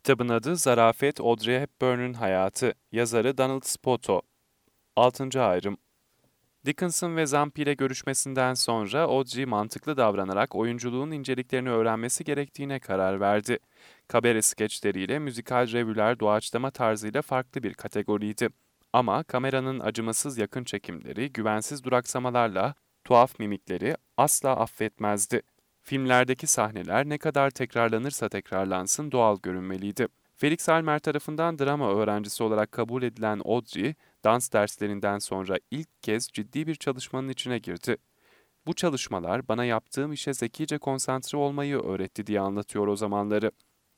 Kitabın adı Zarafet, Audrey Hepburn'un Hayatı. Yazarı Donald Spoto. 6. Ayrım. Dickinson ve Zampi ile görüşmesinden sonra Audrey mantıklı davranarak oyunculuğun inceliklerini öğrenmesi gerektiğine karar verdi. Kabare skeçleriyle müzikal revüler doğaçlama tarzıyla farklı bir kategoriydi. Ama kameranın acımasız yakın çekimleri, güvensiz duraksamalarla tuhaf mimikleri asla affetmezdi. Filmlerdeki sahneler ne kadar tekrarlanırsa tekrarlansın doğal görünmeliydi. Felix Almer tarafından drama öğrencisi olarak kabul edilen Audrey, dans derslerinden sonra ilk kez ciddi bir çalışmanın içine girdi. Bu çalışmalar bana yaptığım işe zekice konsantre olmayı öğretti diye anlatıyor o zamanları.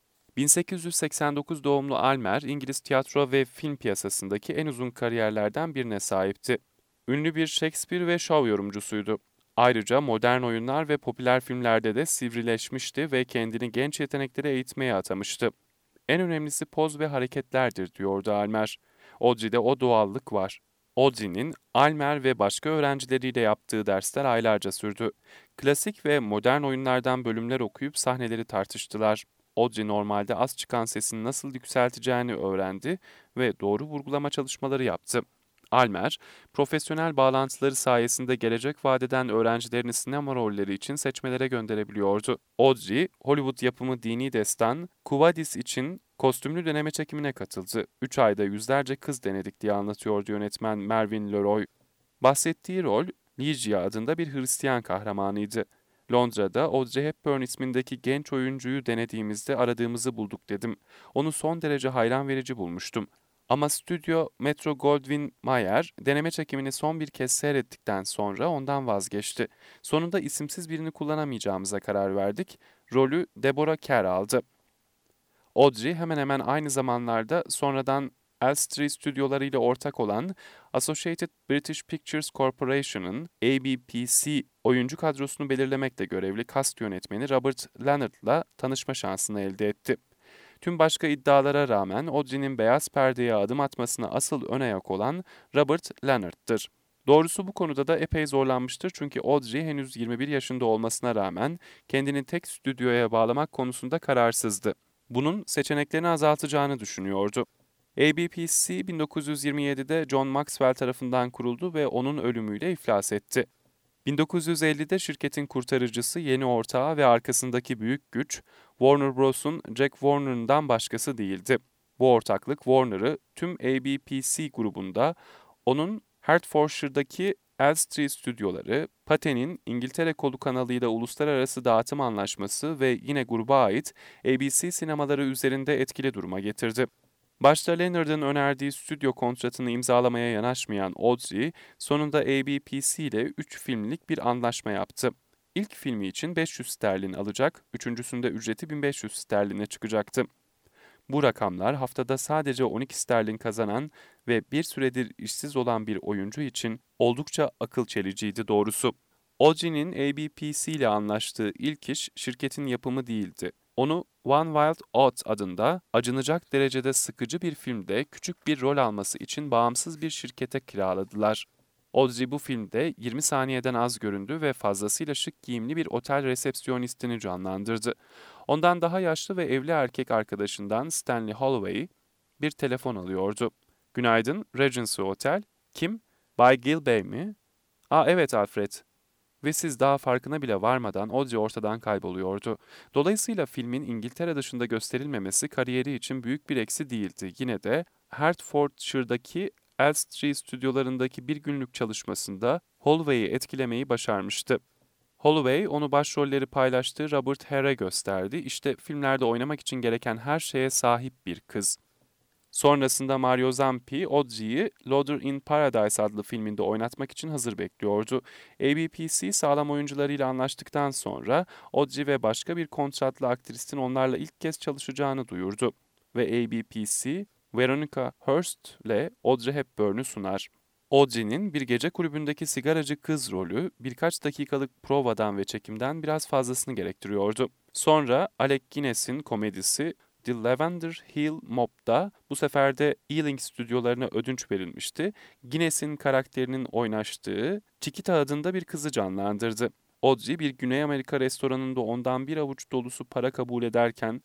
1889 doğumlu Almer, İngiliz tiyatro ve film piyasasındaki en uzun kariyerlerden birine sahipti. Ünlü bir Shakespeare ve şov yorumcusuydu. Ayrıca modern oyunlar ve popüler filmlerde de sivrileşmişti ve kendini genç yetenekleri eğitmeye atamıştı. En önemlisi poz ve hareketlerdir diyordu Almer. Audrey'de o doğallık var. Audrey'nin Almer ve başka öğrencileriyle yaptığı dersler aylarca sürdü. Klasik ve modern oyunlardan bölümler okuyup sahneleri tartıştılar. Audrey normalde az çıkan sesini nasıl yükselteceğini öğrendi ve doğru vurgulama çalışmaları yaptı. Almer, profesyonel bağlantıları sayesinde gelecek vadeden öğrencilerini sinema rolleri için seçmelere gönderebiliyordu. Audrey, Hollywood yapımı dini destan Quo Vadis için kostümlü deneme çekimine katıldı. 3 ayda yüzlerce kız denedik diye anlatıyordu yönetmen Mervyn LeRoy. Bahsettiği rol, Ligia adında bir Hristiyan kahramanıydı. Londra'da Audrey Hepburn ismindeki genç oyuncuyu denediğimizde aradığımızı bulduk dedim. Onu son derece hayran verici bulmuştum. Ama stüdyo Metro-Goldwyn-Mayer deneme çekimini son bir kez seyrettikten sonra ondan vazgeçti. Sonunda isimsiz birini kullanamayacağımıza karar verdik. Rolü Deborah Kerr aldı. Audrey hemen hemen aynı zamanlarda sonradan Elstree stüdyolarıyla ortak olan Associated British Pictures Corporation'ın ABPC oyuncu kadrosunu belirlemekle görevli kast yönetmeni Robert Leonard'la tanışma şansını elde etti. Tüm başka iddialara rağmen Audrey'nin beyaz perdeye adım atmasına asıl ön ayak olan Robert Leonard'tır. Doğrusu bu konuda da epey zorlanmıştır çünkü Audrey henüz 21 yaşında olmasına rağmen kendini tek stüdyoya bağlamak konusunda kararsızdı. Bunun seçeneklerini azaltacağını düşünüyordu. ABPC 1927'de John Maxwell tarafından kuruldu ve onun ölümüyle iflas etti. 1950'de şirketin kurtarıcısı yeni ortağı ve arkasındaki büyük güç, Warner Bros'un Jack Warner'ından başkası değildi. Bu ortaklık Warner'ı tüm ABPC grubunda, onun Hertfordshire'daki Elstree stüdyoları, Pathé'nin İngiltere kolu kanalıyla uluslararası dağıtım anlaşması ve yine gruba ait ABC sinemaları üzerinde etkili duruma getirdi. Başta Leonard'ın önerdiği stüdyo kontratını imzalamaya yanaşmayan Audrey, sonunda ABPC ile 3 filmlik bir anlaşma yaptı. İlk filmi için 500 sterlin alacak, üçüncüsünde ücreti 1500 sterline çıkacaktı. Bu rakamlar haftada sadece 12 sterlin kazanan ve bir süredir işsiz olan bir oyuncu için oldukça akıl çeliciydi doğrusu. Audrey'nin ABPC ile anlaştığı ilk iş şirketin yapımı değildi. Onu One Wild Oat adında acınacak derecede sıkıcı bir filmde küçük bir rol alması için bağımsız bir şirkete kiraladılar. Audrey bu filmde 20 saniyeden az göründü ve fazlasıyla şık giyimli bir otel resepsiyonistini canlandırdı. Ondan daha yaşlı ve evli erkek arkadaşından Stanley Holloway bir telefon alıyordu. "Günaydın, Regency Otel. Kim? Bay Gilbey mi?" "Aa evet Alfred." Ve siz daha farkına bile varmadan Audrey ortadan kayboluyordu. Dolayısıyla filmin İngiltere dışında gösterilmemesi kariyeri için büyük bir eksi değildi. Yine de Hertfordshire'daki Elstree stüdyolarındaki bir günlük çalışmasında Holloway'i etkilemeyi başarmıştı. Holloway onu başrolleri paylaştığı Robert Hare'e gösterdi. İşte filmlerde oynamak için gereken her şeye sahip bir kız. Sonrasında Mario Zampi, Audrey'i Loader in Paradise adlı filminde oynatmak için hazır bekliyordu. ABPC sağlam oyuncularıyla anlaştıktan sonra Audrey ve başka bir kontratlı aktrisin onlarla ilk kez çalışacağını duyurdu. Ve ABPC, Veronica Hearst ile Audrey Hepburn'u sunar. Audrey'nin bir gece kulübündeki sigaracı kız rolü birkaç dakikalık provadan ve çekimden biraz fazlasını gerektiriyordu. Sonra Alec Guinness'in komedisi The Lavender Hill Mob'da bu sefer de Ealing stüdyolarına ödünç verilmişti. Guinness'in karakterinin oynaştığı Chiquita adında bir kızı canlandırdı. Audrey bir Güney Amerika restoranında ondan bir avuç dolusu para kabul ederken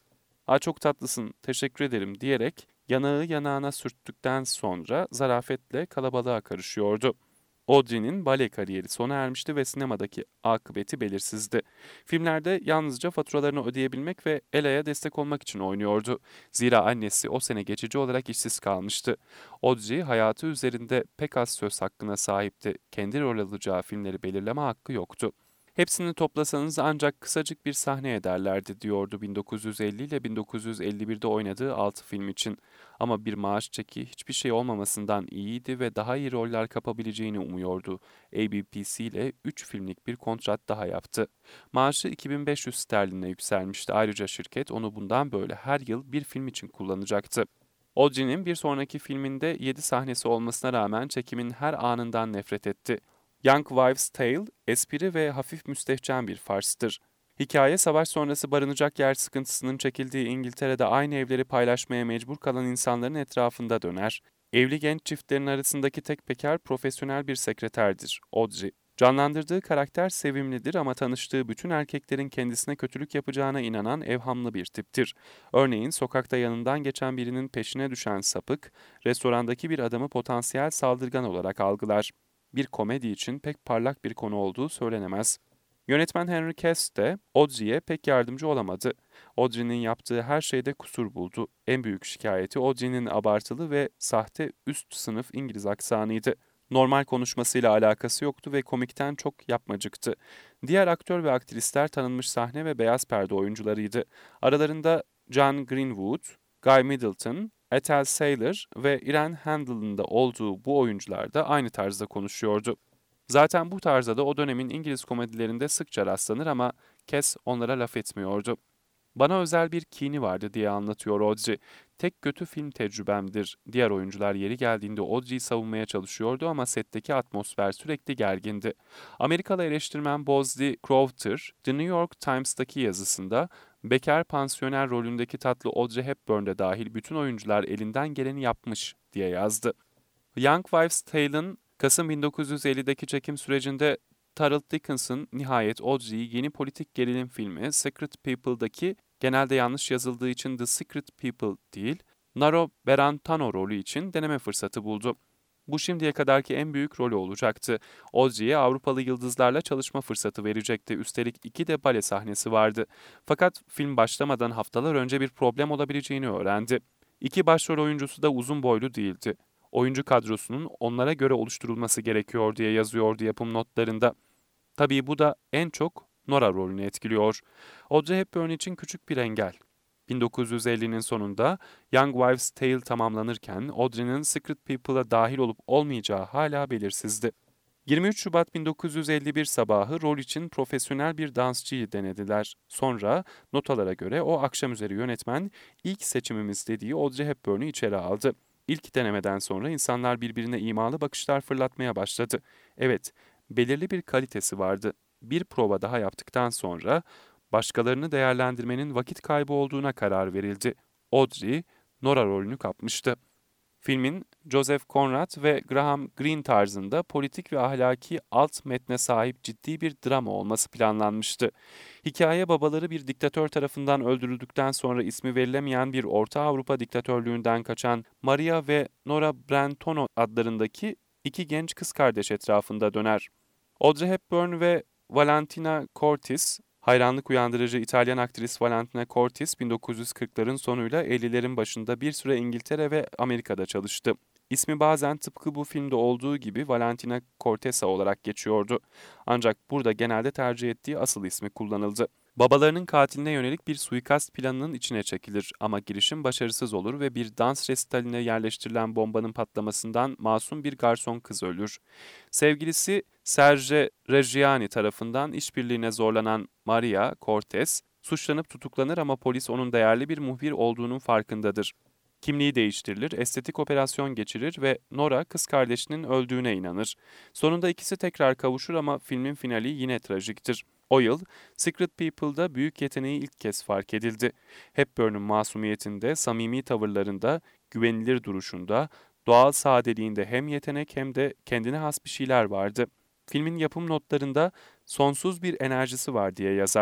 "Aa, çok tatlısın, teşekkür ederim." diyerek yanağı yanağına sürttükten sonra zarafetle kalabalığa karışıyordu. Audrey'nin bale kariyeri sona ermişti ve sinemadaki akıbeti belirsizdi. Filmlerde yalnızca faturalarını ödeyebilmek ve Ella'ya destek olmak için oynuyordu. Zira annesi o sene geçici olarak işsiz kalmıştı. Audrey hayatı üzerinde pek az söz hakkına sahipti. Kendi rol alacağı filmleri belirleme hakkı yoktu. "Hepsini toplasanız ancak kısacık bir sahne ederlerdi," diyordu 1950 ile 1951'de oynadığı 6 film için. Ama bir maaş çeki hiçbir şey olmamasından iyiydi ve daha iyi roller kapabileceğini umuyordu. ABPC ile 3 filmlik bir kontrat daha yaptı. Maaşı 2500 sterline yükselmişti. Ayrıca şirket onu bundan böyle her yıl bir film için kullanacaktı. Audrey'nin bir sonraki filminde 7 sahnesi olmasına rağmen çekimin her anından nefret etti. Young Wives' Tale, espri ve hafif müstehcen bir farstır. Hikaye, savaş sonrası barınacak yer sıkıntısının çekildiği İngiltere'de aynı evleri paylaşmaya mecbur kalan insanların etrafında döner. Evli genç çiftlerin arasındaki tek peker profesyonel bir sekreterdir, Audrey. Canlandırdığı karakter sevimlidir ama tanıştığı bütün erkeklerin kendisine kötülük yapacağına inanan evhamlı bir tiptir. Örneğin sokakta yanından geçen birinin peşine düşen sapık, restorandaki bir adamı potansiyel saldırgan olarak algılar. Bir komedi için pek parlak bir konu olduğu söylenemez. Yönetmen Henry Cass de Audrey'e pek yardımcı olamadı. Audrey'nin yaptığı her şeyde kusur buldu. En büyük şikayeti Audrey'nin abartılı ve sahte üst sınıf İngiliz aksanıydı. Normal konuşmasıyla alakası yoktu ve komikten çok yapmacıktı. Diğer aktör ve aktrisler tanınmış sahne ve beyaz perde oyuncularıydı. Aralarında John Greenwood, Guy Middleton, Ethel Sayler ve Irene Handl'ın da olduğu bu oyuncular da aynı tarzda konuşuyordu. Zaten bu tarzda da o dönemin İngiliz komedilerinde sıkça rastlanır ama Cass onlara laf etmiyordu. "Bana özel bir kini vardı," diye anlatıyor Audrey. "Tek kötü film tecrübemdir." Diğer oyuncular yeri geldiğinde Audrey'i savunmaya çalışıyordu ama setteki atmosfer sürekli gergindi. Amerikalı eleştirmen Bozzy Crowther, The New York Times'taki yazısında bekar pansiyoner rolündeki tatlı Audrey Hepburn de dahil bütün oyuncular elinden geleni yapmış diye yazdı. Young Wives' Tale'ın Kasım 1950'deki çekim sürecinde Taryll Dickinson nihayet Audrey'i yeni politik gerilim filmi Secret People'daki, genelde yanlış yazıldığı için The Secret People değil, Naro Berantano rolü için deneme fırsatı buldu. Bu şimdiye kadarki en büyük rolü olacaktı. Audrey'e Avrupalı yıldızlarla çalışma fırsatı verecekti. Üstelik 2 de bale sahnesi vardı. Fakat film başlamadan haftalar önce bir problem olabileceğini öğrendi. 2 başrol oyuncusu da uzun boylu değildi. Oyuncu kadrosunun onlara göre oluşturulması gerekiyor diye yazıyordu yapım notlarında. Tabii bu da en çok Nora rolünü etkiliyor. Audrey Hepburn için küçük bir engel. 1950'nin sonunda Young Wives' Tale tamamlanırken Audrey'nin Secret People'a dahil olup olmayacağı hala belirsizdi. 23 Şubat 1951 sabahı rol için profesyonel bir dansçıyı denediler. Sonra notalara göre o akşamüzeri yönetmen ilk seçimimiz dediği Audrey Hepburn'u içeri aldı. İlk denemeden sonra insanlar birbirine imalı bakışlar fırlatmaya başladı. Evet, belirli bir kalitesi vardı. Bir prova daha yaptıktan sonra başkalarını değerlendirmenin vakit kaybı olduğuna karar verildi. Audrey, Nora rolünü kapmıştı. Filmin Joseph Conrad ve Graham Greene tarzında politik ve ahlaki alt metne sahip ciddi bir drama olması planlanmıştı. Hikaye, babaları bir diktatör tarafından öldürüldükten sonra ismi verilemeyen bir Orta Avrupa diktatörlüğünden kaçan Maria ve Nora Brentano adlarındaki 2 genç kız kardeş etrafında döner. Audrey Hepburn ve Valentina Cortis, hayranlık uyandırıcı İtalyan aktris Valentina Cortis 1940'ların sonuyla 50'lerin başında bir süre İngiltere ve Amerika'da çalıştı. İsmi bazen tıpkı bu filmde olduğu gibi Valentina Cortesa olarak geçiyordu. Ancak burada genelde tercih ettiği asıl ismi kullanıldı. Babalarının katiline yönelik bir suikast planının içine çekilir ama girişim başarısız olur ve bir dans resitaline yerleştirilen bombanın patlamasından masum bir garson kız ölür. Sevgilisi Serge Reggiani tarafından işbirliğine zorlanan Maria Cortez, suçlanıp tutuklanır ama polis onun değerli bir muhbir olduğunun farkındadır. Kimliği değiştirilir, estetik operasyon geçirir ve Nora kız kardeşinin öldüğüne inanır. Sonunda ikisi tekrar kavuşur ama filmin finali yine trajiktir. O yıl Secret People'da büyük yeteneği ilk kez fark edildi. Hepburn'un masumiyetinde, samimi tavırlarında, güvenilir duruşunda, doğal sadeliğinde hem yetenek hem de kendine has bir şeyler vardı. Filmin yapım notlarında sonsuz bir enerjisi var diye yazar.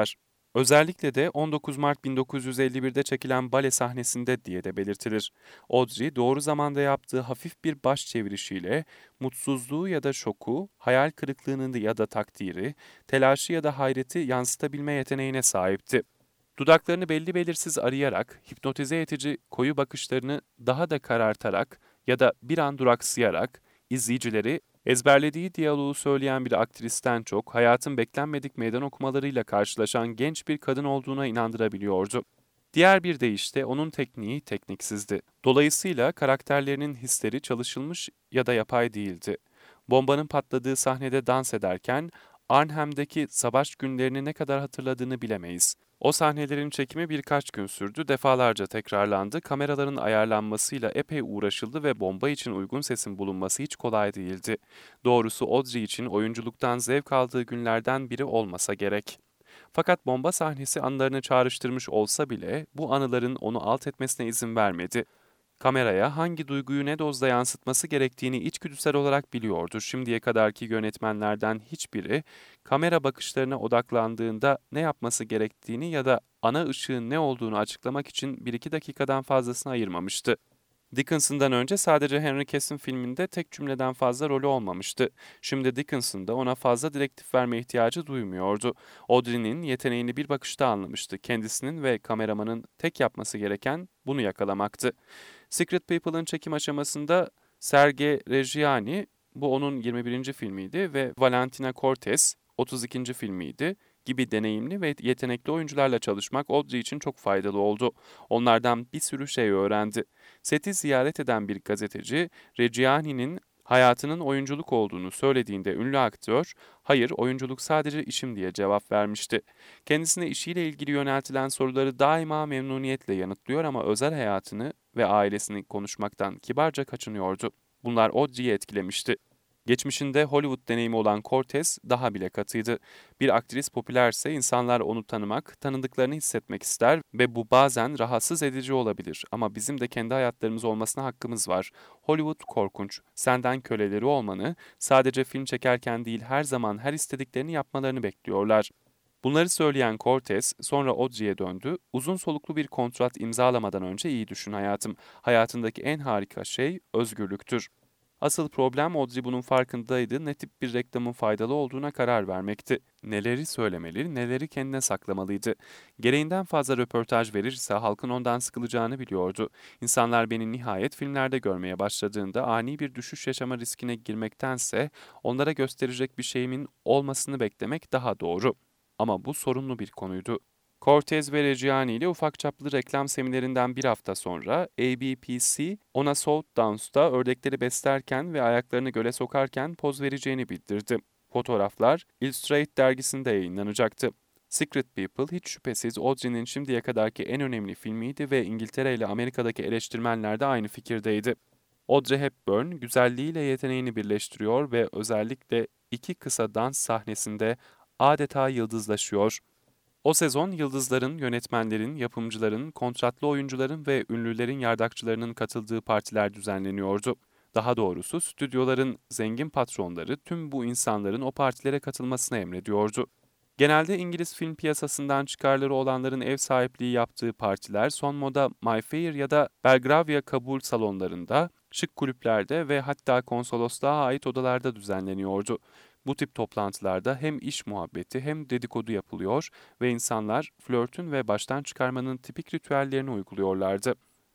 Özellikle de 19 Mart 1951'de çekilen bale sahnesinde diye de belirtilir. Audrey doğru zamanda yaptığı hafif bir baş çevirişiyle mutsuzluğu ya da şoku, hayal kırıklığını ya da takdiri, telaşı ya da hayreti yansıtabilme yeteneğine sahipti. Dudaklarını belli belirsiz arayarak, hipnotize edici koyu bakışlarını daha da karartarak ya da bir an duraksayarak izleyicileri ezberlediği diyaloğu söyleyen bir aktristen çok hayatın beklenmedik meydan okumalarıyla karşılaşan genç bir kadın olduğuna inandırabiliyordu. Diğer bir deyişle onun tekniği tekniksizdi. Dolayısıyla karakterlerinin hisleri çalışılmış ya da yapay değildi. Bombanın patladığı sahnede dans ederken Arnhem'deki savaş günlerini ne kadar hatırladığını bilemeyiz. O sahnelerin çekimi birkaç gün sürdü, defalarca tekrarlandı, kameraların ayarlanmasıyla epey uğraşıldı ve bomba için uygun sesin bulunması hiç kolay değildi. Doğrusu Audrey için oyunculuktan zevk aldığı günlerden biri olmasa gerek. Fakat bomba sahnesi anılarını çağrıştırmış olsa bile bu anıların onu alt etmesine izin vermedi. Kameraya hangi duyguyu ne dozda yansıtması gerektiğini içgüdüsel olarak biliyordu. Şimdiye kadarki yönetmenlerden hiçbiri kamera bakışlarına odaklandığında ne yapması gerektiğini ya da ana ışığın ne olduğunu açıklamak için 1-2 dakikadan fazlasını ayırmamıştı. Dickinson'dan önce sadece Henry Cass'in filminde tek cümleden fazla rolü olmamıştı. Şimdi Dickinson da ona fazla direktif verme ihtiyacı duymuyordu. Audrey'nin yeteneğini bir bakışta anlamıştı. Kendisinin ve kameramanın tek yapması gereken bunu yakalamaktı. Secret People'ın çekim aşamasında Sergei Reggiani, bu onun 21. filmiydi ve Valentina Cortez 32. filmiydi gibi deneyimli ve yetenekli oyuncularla çalışmak Audrey için çok faydalı oldu. Onlardan bir sürü şey öğrendi. Seti ziyaret eden bir gazeteci, Reggiani'nin hayatının oyunculuk olduğunu söylediğinde ünlü aktör, "Hayır, oyunculuk sadece işim." diye cevap vermişti. Kendisine işiyle ilgili yöneltilen soruları daima memnuniyetle yanıtlıyor ama özel hayatını ve ailesini konuşmaktan kibarca kaçınıyordu. Bunlar Audrey'i etkilemişti. Geçmişinde Hollywood deneyimi olan Cortez daha bile katıydı. Bir aktris popülerse insanlar onu tanımak, tanıdıklarını hissetmek ister ve bu bazen rahatsız edici olabilir. Ama bizim de kendi hayatlarımız olmasına hakkımız var. Hollywood korkunç. Senden köleleri olmanı, sadece film çekerken değil her zaman her istediklerini yapmalarını bekliyorlar. Bunları söyleyen Cortez sonra Audrey'e döndü. Uzun soluklu bir kontrat imzalamadan önce iyi düşün hayatım. Hayatındaki en harika şey özgürlüktür. Asıl problem Audrey bunun farkındaydı, ne tip bir reklamın faydalı olduğuna karar vermekti. Neleri söylemeli, neleri kendine saklamalıydı. Gereğinden fazla röportaj verirse halkın ondan sıkılacağını biliyordu. İnsanlar beni nihayet filmlerde görmeye başladığında ani bir düşüş yaşama riskine girmektense onlara gösterecek bir şeyimin olmasını beklemek daha doğru. Ama bu sorunlu bir konuydu. Cortez ve Reggiani ile ufak çaplı reklam seminerinden bir hafta sonra ABPC ona Southdowns'ta ördekleri beslerken ve ayaklarını göle sokarken poz vereceğini bildirdi. Fotoğraflar Illustrated dergisinde yayınlanacaktı. Secret People hiç şüphesiz Audrey'nin şimdiye kadarki en önemli filmiydi ve İngiltere ile Amerika'daki eleştirmenler de aynı fikirdeydi. Audrey Hepburn güzelliğiyle yeteneğini birleştiriyor ve özellikle iki kısa dans sahnesinde adeta yıldızlaşıyor. O sezon yıldızların, yönetmenlerin, yapımcıların, kontratlı oyuncuların ve ünlülerin yardakçılarının katıldığı partiler düzenleniyordu. Daha doğrusu stüdyoların zengin patronları tüm bu insanların o partilere katılmasını emrediyordu. Genelde İngiliz film piyasasından çıkarları olanların ev sahipliği yaptığı partiler son moda Mayfair ya da Belgravia kabul salonlarında, şık kulüplerde ve hatta konsolosluğa ait odalarda düzenleniyordu. Bu tip toplantılarda hem iş muhabbeti hem dedikodu yapılıyor ve insanlar flörtün ve baştan çıkarmanın tipik ritüellerini uyguluyorlardı.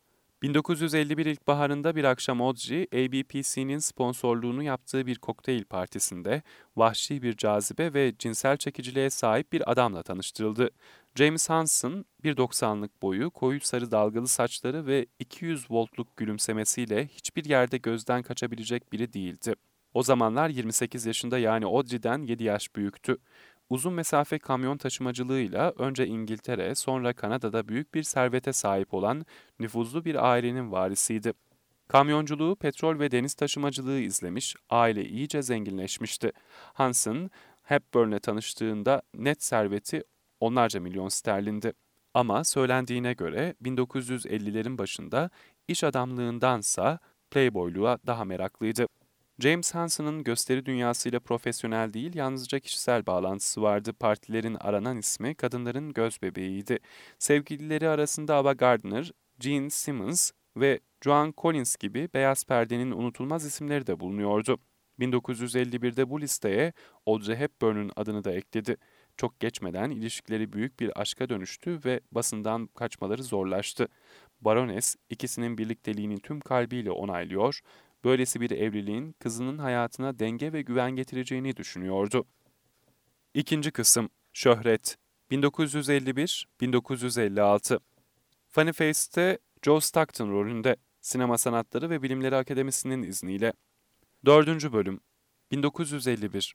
1951 ilkbaharında bir akşam Audrey, ABPC'nin sponsorluğunu yaptığı bir kokteyl partisinde vahşi bir cazibe ve cinsel çekiciliğe sahip bir adamla tanıştırıldı. James Hansen, 1,90'lık boyu, koyu sarı dalgalı saçları ve 200 voltluk gülümsemesiyle hiçbir yerde gözden kaçabilecek biri değildi. O zamanlar 28 yaşında, yani Audrey'den 7 yaş büyüktü. Uzun mesafe kamyon taşımacılığıyla önce İngiltere, sonra Kanada'da büyük bir servete sahip olan nüfuzlu bir ailenin varisiydi. Kamyonculuğu, petrol ve deniz taşımacılığı izlemiş, aile iyice zenginleşmişti. Hansen, Hepburn'le tanıştığında net serveti onlarca milyon sterlindi. Ama söylendiğine göre 1950'lerin başında iş adamlığındansa playboyluğa daha meraklıydı. James Hansen'ın gösteri dünyasıyla profesyonel değil, yalnızca kişisel bağlantısı vardı. Partilerin aranan ismi kadınların göz bebeğiydi. Sevgilileri arasında Ava Gardner, Gene Simmons ve Joan Collins gibi beyaz perdenin unutulmaz isimleri de bulunuyordu. 1951'de bu listeye Audrey Hepburn'un adını da ekledi. Çok geçmeden ilişkileri büyük bir aşka dönüştü ve basından kaçmaları zorlaştı. Baroness ikisinin birlikteliğini tüm kalbiyle onaylıyor, böylesi bir evliliğin kızının hayatına denge ve güven getireceğini düşünüyordu. İkinci kısım Şöhret 1951-1956 Funny Face'te Joe Stockton rolünde Sinema Sanatları ve Bilimleri Akademisi'nin izniyle. Dördüncü bölüm 1951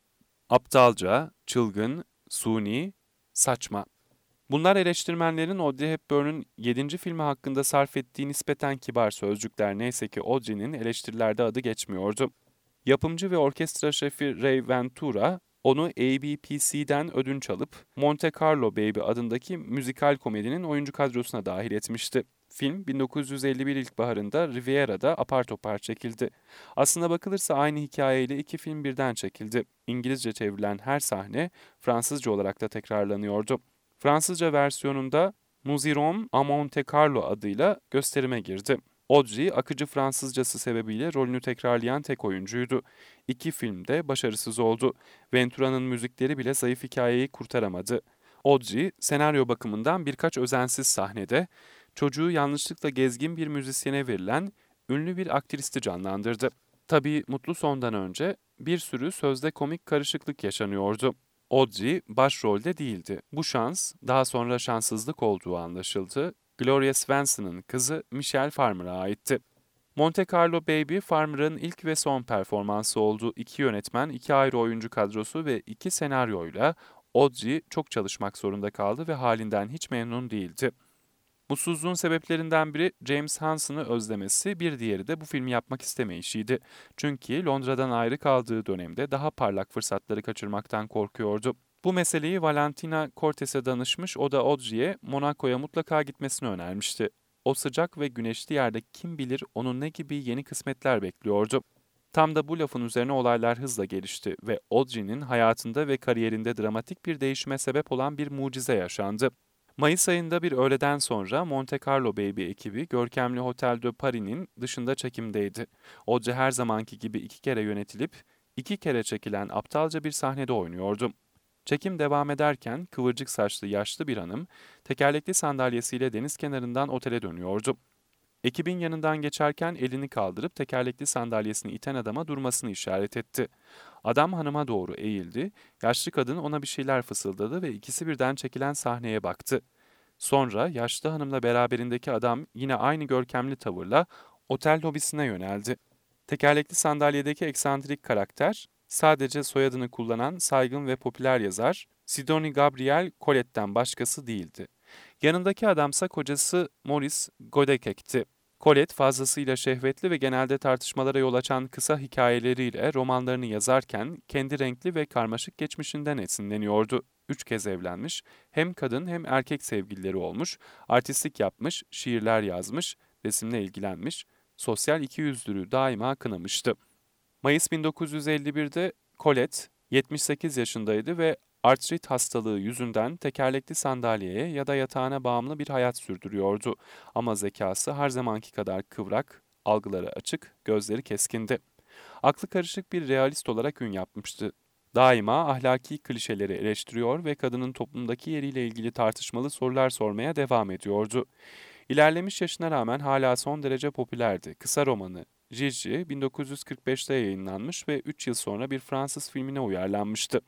Aptalca, çılgın, suni, saçma. Bunlar eleştirmenlerin Audrey Hepburn'un 7. filmi hakkında sarf ettiği nispeten kibar sözcükler, neyse ki Audrey'nin eleştirilerde adı geçmiyordu. Yapımcı ve orkestra şefi Ray Ventura, onu ABPC'den ödünç alıp Monte Carlo Baby adındaki müzikal komedinin oyuncu kadrosuna dahil etmişti. Film 1951 ilkbaharında Riviera'da apar topar çekildi. Aslına bakılırsa aynı hikayeyle iki film birden çekildi. İngilizce çevrilen her sahne Fransızca olarak da tekrarlanıyordu. Fransızca versiyonunda Nous irons à Monte Carlo adıyla gösterime girdi. Audrey, akıcı Fransızcası sebebiyle rolünü tekrarlayan tek oyuncuydu. İki filmde başarısız oldu. Ventura'nın müzikleri bile zayıf hikayeyi kurtaramadı. Audrey, senaryo bakımından birkaç özensiz sahnede çocuğu yanlışlıkla gezgin bir müzisyene verilen ünlü bir aktristi canlandırdı. Tabii mutlu sondan önce bir sürü sözde komik karışıklık yaşanıyordu. Audrey başrolde değildi. Bu şans daha sonra şanssızlık olduğu anlaşıldı. Gloria Swanson'ın kızı Michelle Farmer'a aitti. Monte Carlo Baby, Farmer'ın ilk ve son performansı oldu. İki yönetmen, iki ayrı oyuncu kadrosu ve iki senaryoyla Audrey çok çalışmak zorunda kaldı ve halinden hiç memnun değildi. Mutsuzluğun sebeplerinden biri James Hansen'ı özlemesi, bir diğeri de bu filmi yapmak istemeyişiydi. Çünkü Londra'dan ayrı kaldığı dönemde daha parlak fırsatları kaçırmaktan korkuyordu. Bu meseleyi Valentina Cortes'e danışmış, o da Audrey'e Monaco'ya mutlaka gitmesini önermişti. O sıcak ve güneşli yerde kim bilir onu ne gibi yeni kısmetler bekliyordu. Tam da bu lafın üzerine olaylar hızla gelişti ve Audrey'nin hayatında ve kariyerinde dramatik bir değişime sebep olan bir mucize yaşandı. Mayıs ayında bir öğleden sonra Monte Carlo Baby ekibi görkemli Hotel de Paris'in dışında çekimdeydi. Audrey her zamanki gibi 2 kere yönetilip 2 kere çekilen aptalca bir sahnede oynuyordu. Çekim devam ederken kıvırcık saçlı yaşlı bir hanım tekerlekli sandalyesiyle deniz kenarından otele dönüyordu. Ekibin yanından geçerken elini kaldırıp tekerlekli sandalyesini iten adama durmasını işaret etti. Adam hanıma doğru eğildi, yaşlı kadın ona bir şeyler fısıldadı ve ikisi birden çekilen sahneye baktı. Sonra yaşlı hanımla beraberindeki adam yine aynı görkemli tavırla otel lobisine yöneldi. Tekerlekli sandalyedeki eksantrik karakter, sadece soyadını kullanan saygın ve popüler yazar Sidonie Gabrielle Colette'den başkası değildi. Yanındaki adamsa kocası Maurice Godekek'ti. Colette fazlasıyla şehvetli ve genelde tartışmalara yol açan kısa hikayeleriyle romanlarını yazarken kendi renkli ve karmaşık geçmişinden esinleniyordu. 3 kez evlenmiş, hem kadın hem erkek sevgilileri olmuş, artistlik yapmış, şiirler yazmış, resimle ilgilenmiş, sosyal ikiyüzlülüğü daima kınamıştı. Mayıs 1951'de Colette 78 yaşındaydı ve artrit hastalığı yüzünden tekerlekli sandalyeye ya da yatağına bağımlı bir hayat sürdürüyordu. Ama zekası her zamanki kadar kıvrak, algıları açık, gözleri keskindi. Aklı karışık bir realist olarak ün yapmıştı. Daima ahlaki klişeleri eleştiriyor ve kadının toplumdaki yeriyle ilgili tartışmalı sorular sormaya devam ediyordu. İlerlemiş yaşına rağmen hala son derece popülerdi. Kısa romanı Gigi 1945'te yayınlanmış ve 3 yıl sonra bir Fransız filmine uyarlanmıştı.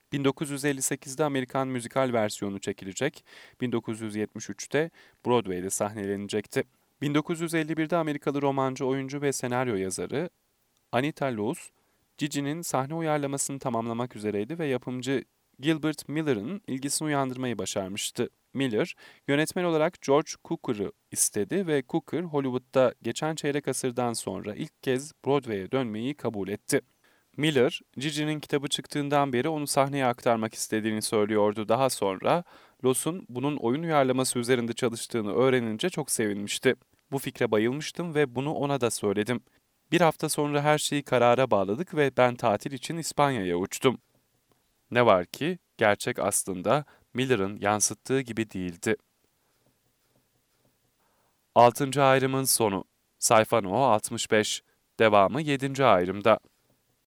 1958'de Amerikan müzikal versiyonu çekilecek, 1973'te Broadway'de sahnelenecekti. 1951'de Amerikalı romancı, oyuncu ve senaryo yazarı Anita Loos, Gigi'nin sahne uyarlamasını tamamlamak üzereydi ve yapımcı Gilbert Miller'ın ilgisini uyandırmayı başarmıştı. Miller, yönetmen olarak George Cukor'u istedi ve Cukor, Hollywood'da geçen çeyrek asırdan sonra ilk kez Broadway'e dönmeyi kabul etti. Miller, Gigi'nin kitabı çıktığından beri onu sahneye aktarmak istediğini söylüyordu. Daha sonra, Loos'un bunun oyun uyarlaması üzerinde çalıştığını öğrenince çok sevinmişti. Bu fikre bayılmıştım ve bunu ona da söyledim. Bir hafta sonra her şeyi karara bağladık ve ben tatil için İspanya'ya uçtum. Ne var ki, gerçek aslında Miller'ın yansıttığı gibi değildi. 6. ayrımın sonu. Sayfa No 65. Devamı 7. ayrımda.